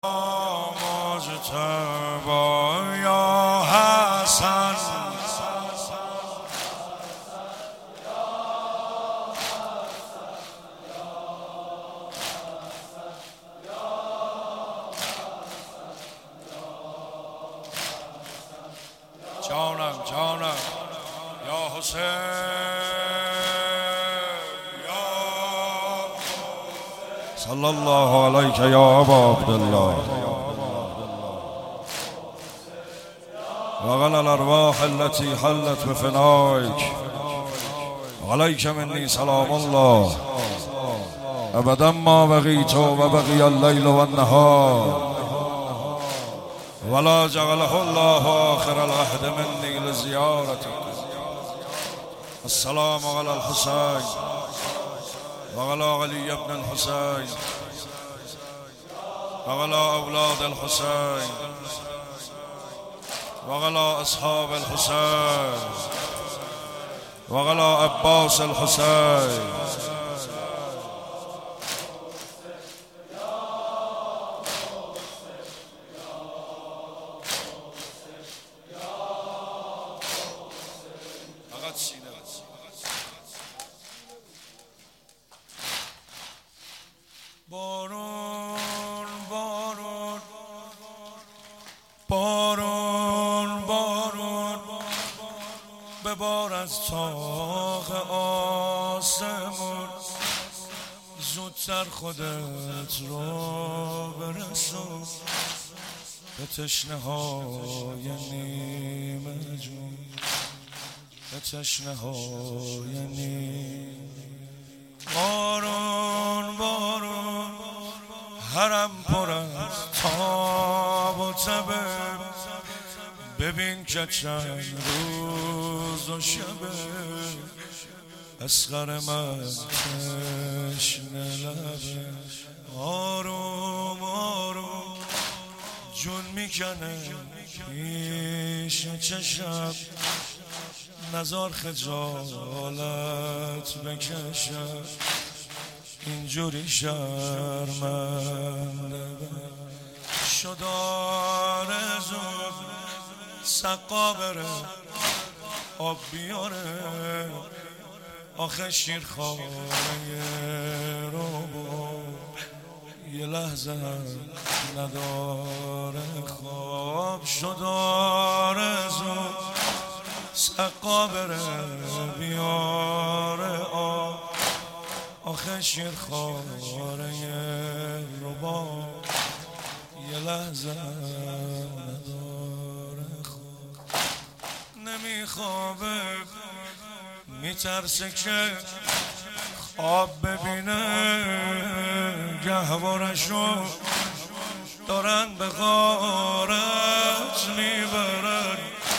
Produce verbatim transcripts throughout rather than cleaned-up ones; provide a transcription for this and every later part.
مجتبی یا حسن جانم جانم یا حسین یا صلی الله علیک یا ابا عبدالله وغنى الارواح التي حلت بفنائك عليك مني سلام الله ابدا ما بقيت وبقي الليل والنهار ولا جعله الله آخر العهد مني لزيارتك. السلام على الحسين وعلى علي بن الحسين وعلى أولاد الحسين وعلى أصحاب الحسين وعلى عباس الحسين. بارون بارون بارون بارون ببار از طاق آسمون زودتر خودت رو برسون به تشنه های نیمه جون به تشنه های نیمه. بارون بارون حرم پر از تاب و تبه ببین که چند روز و شبه اصغر من تشنه لبه. آروم آروم جون میکنه پیش چشم نزار خجالت بکشم اینجوری شرمنده شد آرزو سقا بره آب بیاره آخه شیرخواره رو یه لحظه نداره خواب شد آرزو سقا بره بیاره آب آخه شیرخواره رو با یه لحظه نداره خواب نمیخوابه میترسه که خواب ببینه گهوارشو دارن به غارت میبرن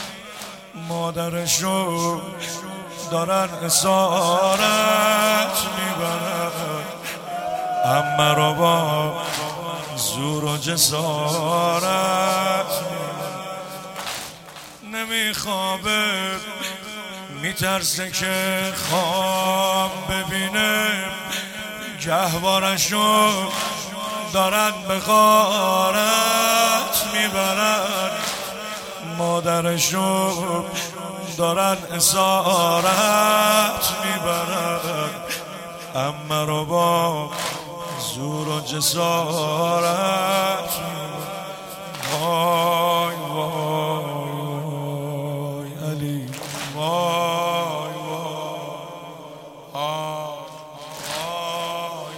مادرشو دارن اسارت میبرن اما رو با زور و جسارت نمیخوابه میترسه که خواب ببینه گهوارشو دارن به غارت میبرن مادرشو دارن اسارت میبرن اما رو با زور و جسارت میبرن. وای وای علی وای وای وای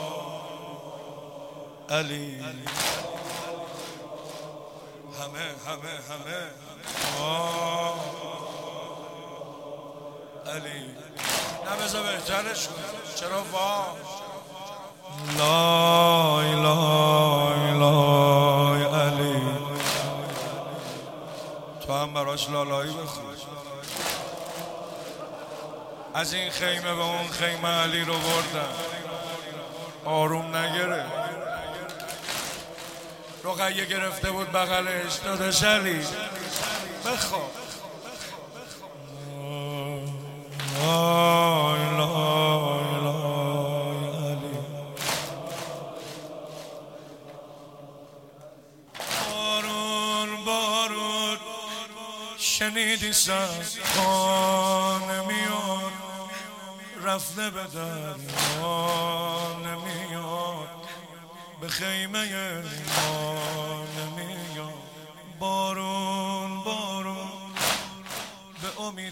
وای علی همه همه همه علی نبزا بهترش کن چرا وا لای لای لای علی تو هم براش لالایی بخون. از این خیمه به اون خیمه علی رو بردن آروم نگره رقیه گرفته بود بغلش داداش علی بخواب لای لای لای علی شنیدی سر خانه میاد رفته به دریا نمیاد به خیمه ما نمیاد بارون بارون به امید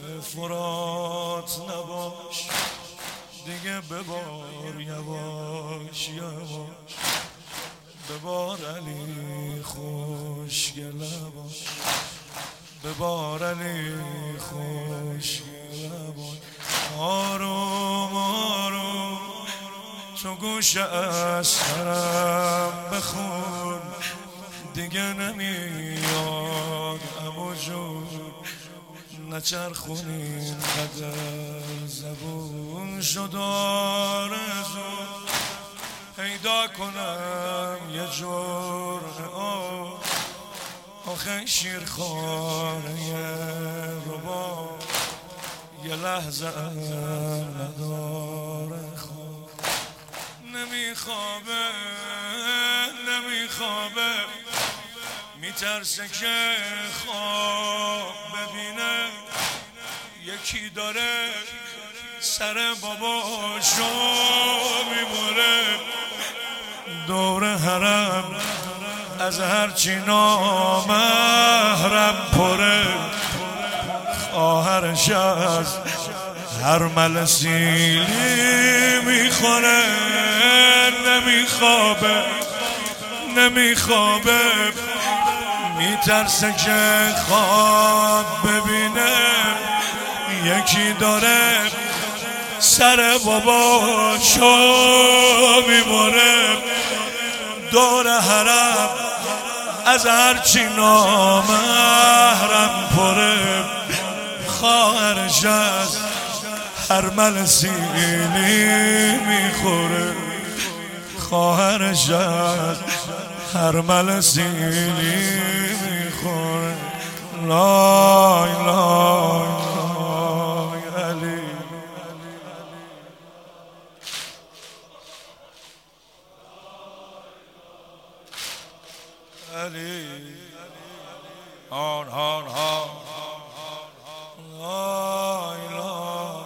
فرات نباش دیگه ببار یواش یواش ببار علی خوشگله باش ببار علی خوشگله باش آروم آروم تو گوش اثرم بخون دیگه نمیاد عمو جون نچرخونین قدر زبون شد آرزو پیدا کنم یه جرعه آب آخه شیرخواره ربا یه لحظه ام نداره خواب نمیخوابه نمیخوابه میترسه که خواب ببینه یکی داره سر باباشو میبره دور حرم از هرچی نامحرم پره خواهرش از هر ملسیلی میخوره نمیخوابه نمیخوابه میترسه که خواب ببینه یکی داره سر باباشو میبره دور حرم از هرچی نامحرم پره خواهرش از هر ملسیلی میخوره خواهرش از هر ملسیلی میخوره لای لای لای علی علی هان هان هان لای لای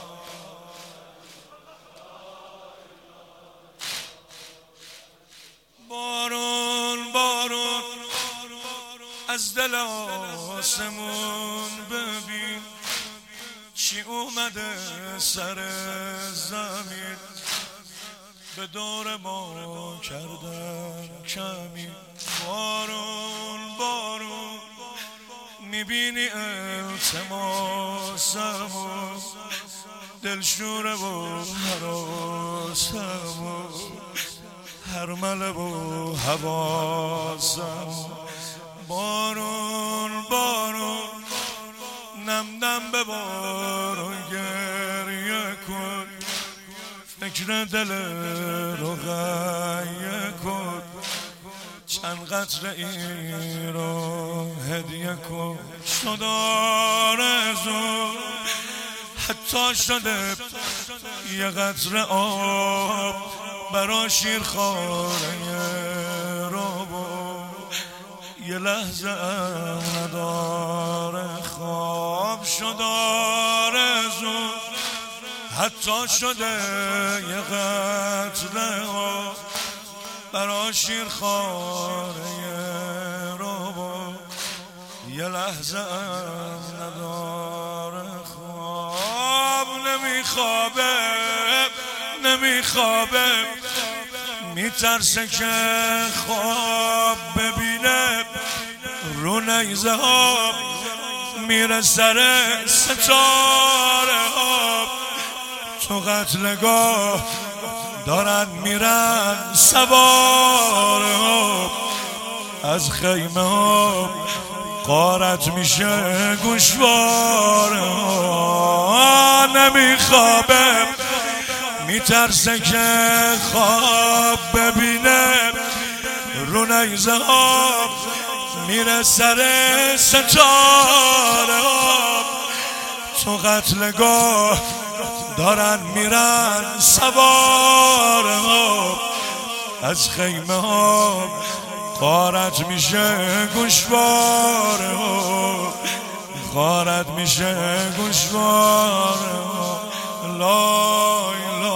بارون بارون از دل آسمون ببین چی اومده سر زمین به دور ما کردن کمی بارون بارون میبینی التماسمو دلشوره و حراسمو هرمله و حواسمو بارون بارون نم نم به بارون گریه کن فکر دل رو غیه کن چند قطره این رو هدیه کن شد آرزو حتی شده یه قطره آب برا شیرخواره رو یه لحظه ام نداره خواب شد آرزو حتی شده یه قطره آب برا شیرخواره رو یه لحظه ام نداره خواب نمیخوابه نمیخوابه میترسه که خواب ببینه رو نیزه ها میره سر ستاره ها تو قتلگاه دارن میرن سواره ها از خیمه ها غارت میشه گوشواره ها نمیخوابه میترسه که خواب ببینه رو نیزه ها میره سر ستاره ها تو قتلگاه دارن میرن سواره ها از خیمه ها خارت میشه گوشواره خارت میشه گوشواره لا